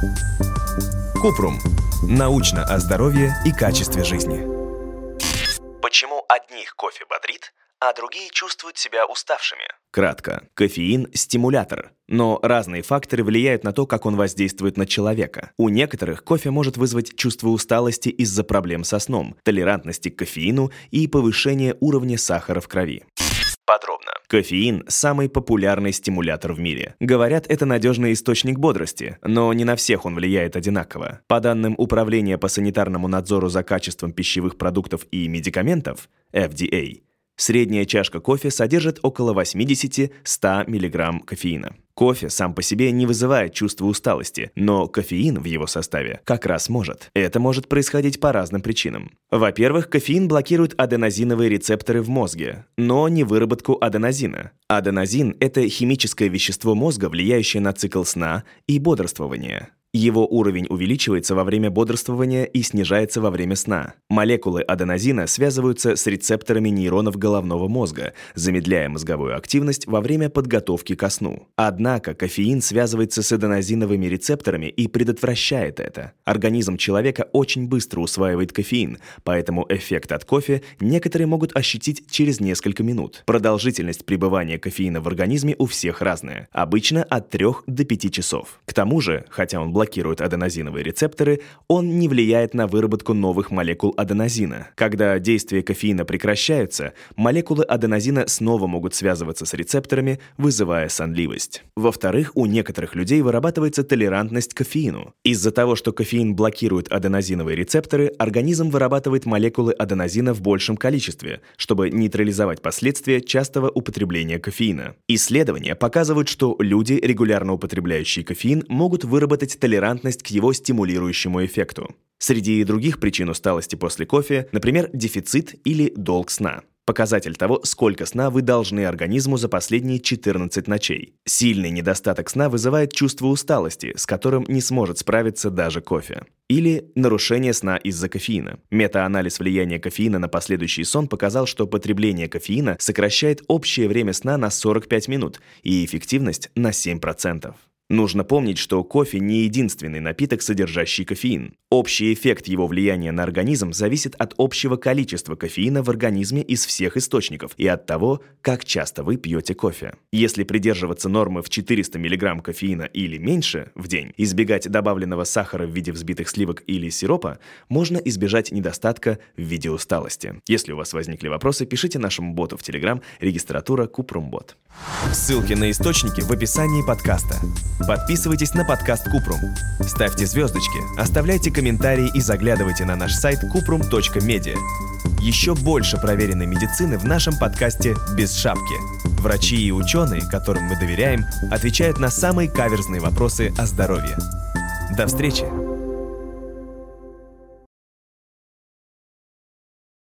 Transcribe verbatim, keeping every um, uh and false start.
Купрум. Научно о здоровье и качестве жизни. Почему одних кофе бодрит, а другие чувствуют себя уставшими? Кратко. Кофеин – стимулятор, но разные факторы влияют на то, как он воздействует на человека. У некоторых кофе может вызвать чувство усталости из-за проблем со сном, толерантности к кофеину и повышения уровня сахара в крови. Подробно. Кофеин – самый популярный стимулятор в мире. Говорят, это надежный источник бодрости, но не на всех он влияет одинаково. По данным Управления по санитарному надзору за качеством пищевых продуктов и медикаментов, эф ди эй, средняя чашка кофе содержит около восемьдесят-сто миллиграмм кофеина. Кофе сам по себе не вызывает чувство усталости, но кофеин в его составе как раз может. Это может происходить по разным причинам. Во-первых, кофеин блокирует аденозиновые рецепторы в мозге, но не выработку аденозина. Аденозин – это химическое вещество мозга, влияющее на цикл сна и бодрствования. Его уровень увеличивается во время бодрствования и снижается во время сна. Молекулы аденозина связываются с рецепторами нейронов головного мозга, замедляя мозговую активность во время подготовки ко сну. Однако кофеин связывается с аденозиновыми рецепторами и предотвращает это. Организм человека очень быстро усваивает кофеин, поэтому эффект от кофе некоторые могут ощутить через несколько минут. Продолжительность пребывания кофеина в организме у всех разная, обычно от трёх до пяти часов. К тому же, хотя он блокирует аденозиновые рецепторы, он не влияет на выработку новых молекул аденозина. Когда действие кофеина прекращается, молекулы аденозина снова могут связываться с рецепторами, вызывая сонливость. Во-вторых, у некоторых людей вырабатывается толерантность к кофеину. Из-за того, что кофеин блокирует аденозиновые рецепторы, организм вырабатывает молекулы аденозина в большем количестве, чтобы нейтрализовать последствия частого употребления кофеина. Исследования показывают, что люди, регулярно употребляющие кофеин, могут выработать толерантность толерантность к его стимулирующему эффекту. Среди других причин усталости после кофе, например, дефицит или долг сна. Показатель того, сколько сна вы должны организму за последние четырнадцать ночей. Сильный недостаток сна вызывает чувство усталости, с которым не сможет справиться даже кофе. Или нарушение сна из-за кофеина. Метаанализ влияния кофеина на последующий сон показал, что потребление кофеина сокращает общее время сна на сорок пять минут и эффективность на семь процентов. Нужно помнить, что кофе не единственный напиток, содержащий кофеин. Общий эффект его влияния на организм зависит от общего количества кофеина в организме из всех источников и от того, как часто вы пьете кофе. Если придерживаться нормы в четыреста миллиграмм кофеина или меньше в день, избегать добавленного сахара в виде взбитых сливок или сиропа, можно избежать недостатка в виде усталости. Если у вас возникли вопросы, пишите нашему боту в Telegram, регистратура Купрумбот. Ссылки на источники в описании подкаста. Подписывайтесь на подкаст Купрум. Ставьте звездочки, оставляйте комментарии и заглядывайте на наш сайт купрум точка медиа. Еще больше проверенной медицины в нашем подкасте «Без шапки». Врачи и ученые, которым мы доверяем, отвечают на самые каверзные вопросы о здоровье. До встречи!